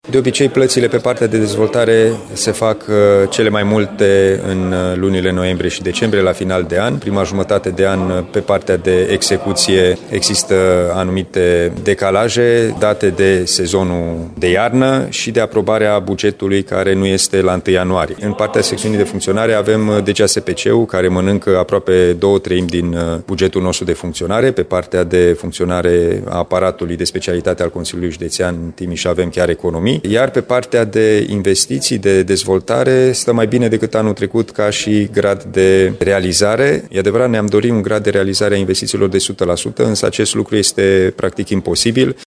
De obicei, plățile pe partea de dezvoltare se fac cele mai multe în lunile noiembrie și decembrie, la final de an. Prima jumătate de an, pe partea de execuție, există anumite decalaje date de sezonul de iarnă și de aprobarea bugetului care nu este la 1 ianuarie. În partea secțiunii de funcționare avem DGASPC-ul, care mănâncă aproape 2/3 din bugetul nostru de funcționare. Pe partea de funcționare a aparatului de specialitate al Consiliului Județean Timiș avem chiar economii, iar pe partea de investiții, de dezvoltare, stă mai bine decât anul trecut ca și grad de realizare. E adevărat, ne-am dorit un grad de realizare a investițiilor de 100%, însă acest lucru este practic imposibil.